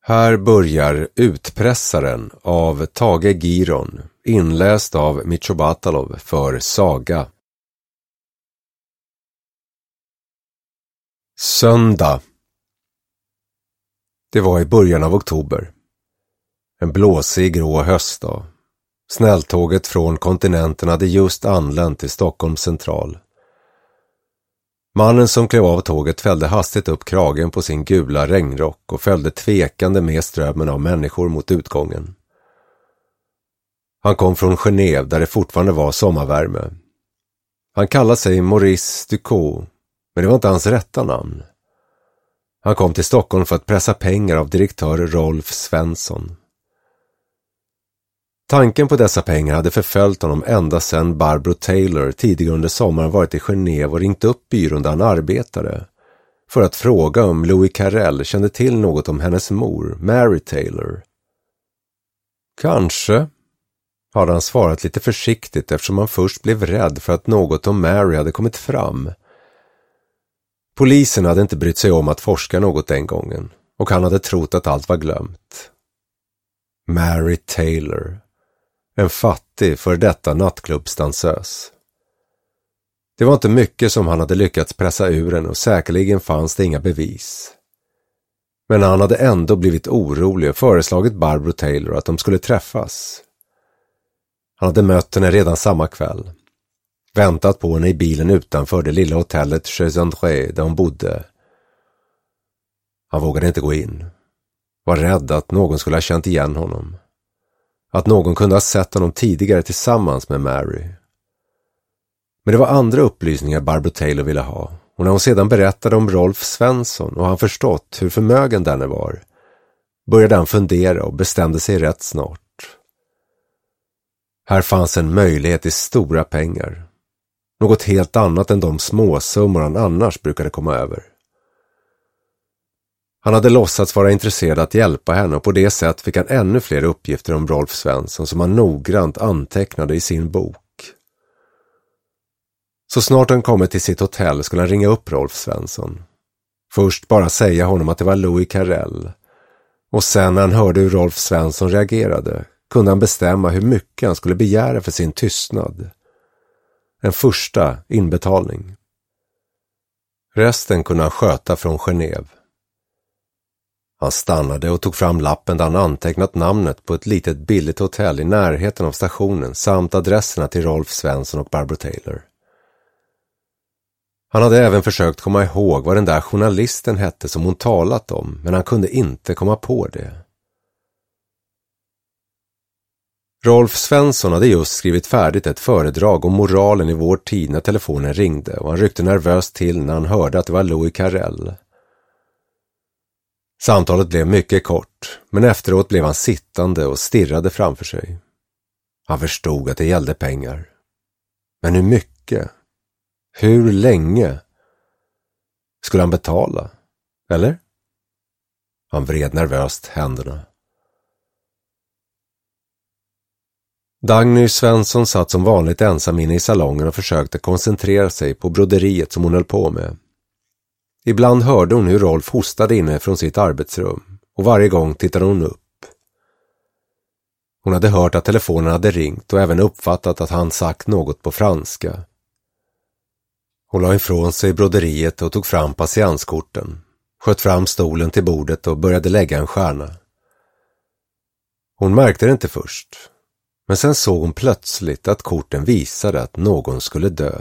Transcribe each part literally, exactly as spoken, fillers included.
Här börjar Utpressaren av Tage Giron, inläst av Micho Batalov för Saga. Söndag. Det var i början av oktober. En blåsig grå höstdag. Snälltåget från kontinenten hade just anlänt till Stockholms central. Mannen som klev av tåget fällde hastigt upp kragen på sin gula regnrock och följde tvekande med strömmen av människor mot utgången. Han kom från Genève där det fortfarande var sommarvärme. Han kallade sig Maurice Ducot, men det var inte hans rätta namn. Han kom till Stockholm för att pressa pengar av direktör Rolf Svensson. Tanken på dessa pengar hade förföljt honom ända sedan Barbro Taylor tidigare under sommaren varit i Genève och ringt upp byrån där han arbetade för att fråga om Louis Carrel kände till något om hennes mor, Mary Taylor. Kanske, hade han svarat lite försiktigt eftersom han först blev rädd för att något om Mary hade kommit fram. Polisen hade inte brytt sig om att forska något den gången och han hade trott att allt var glömt. Mary Taylor. En fattig för detta nattklubbsdansös. Det var inte mycket som han hade lyckats pressa ur henne och säkerligen fanns det inga bevis. Men han hade ändå blivit orolig och föreslagit Barbro Taylor att de skulle träffas. Han hade mött henne redan samma kväll. Väntat på henne i bilen utanför det lilla hotellet Chez André där hon bodde. Han vågade inte gå in. Var rädd att någon skulle ha känt igen honom. Att någon kunde ha sett honom tidigare tillsammans med Mary. Men det var andra upplysningar Barbro Taylor ville ha. Och när hon sedan berättade om Rolf Svensson och han förstått hur förmögen denne var, började han fundera och bestämde sig rätt snart. Här fanns en möjlighet till stora pengar. Något helt annat än de småsummor han annars brukade komma över. Han hade låtsats vara intresserad att hjälpa henne och på det sätt fick han ännu fler uppgifter om Rolf Svensson som han noggrant antecknade i sin bok. Så snart han kommit till sitt hotell skulle han ringa upp Rolf Svensson. Först bara säga honom att det var Louis Carrel. Och sen när han hörde hur Rolf Svensson reagerade kunde han bestämma hur mycket han skulle begära för sin tystnad. En första inbetalning. Resten kunde han sköta från Genève. Han stannade och tog fram lappen där han antecknat namnet på ett litet billigt hotell i närheten av stationen samt adresserna till Rolf Svensson och Barbro Taylor. Han hade även försökt komma ihåg vad den där journalisten hette som hon talat om, men han kunde inte komma på det. Rolf Svensson hade just skrivit färdigt ett föredrag om moralen i vår tid när telefonen ringde och han ryckte nervöst till när han hörde att det var Louis Carrel. Samtalet blev mycket kort, men efteråt blev han sittande och stirrade framför sig. Han förstod att det gällde pengar. Men hur mycket? Hur länge? Skulle han betala? Eller? Han vred nervöst händerna. Dagny Svensson satt som vanligt ensam inne i salongen och försökte koncentrera sig på broderiet som hon höll på med. Ibland hörde hon hur Rolf hostade inne från sitt arbetsrum och varje gång tittade hon upp. Hon hade hört att telefonen hade ringt och även uppfattat att han sagt något på franska. Hon la ifrån sig broderiet och tog fram patienskorten, sköt fram stolen till bordet och började lägga en stjärna. Hon märkte det inte först, men sen såg hon plötsligt att korten visade att någon skulle dö.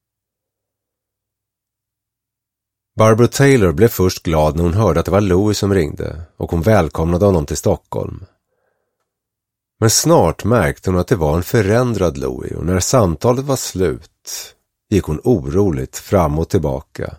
Barbro Taylor blev först glad när hon hörde att det var Louis som ringde och hon välkomnade honom till Stockholm. Men snart märkte hon att det var en förändrad Louis och när samtalet var slut gick hon oroligt fram och tillbaka.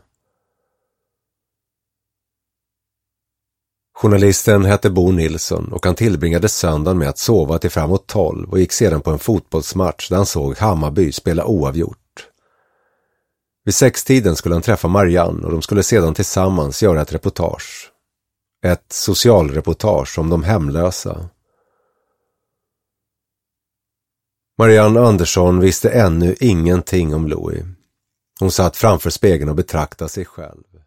Journalisten hette Bo Nilsson och han tillbringade söndagen med att sova till framåt tolv och gick sedan på en fotbollsmatch där han såg Hammarby spela oavgjort. Vid sextiden skulle han träffa Marianne och de skulle sedan tillsammans göra ett reportage. Ett socialreportage om de hemlösa. Marianne Andersson visste ännu ingenting om Louis. Hon satt framför spegeln och betraktade sig själv.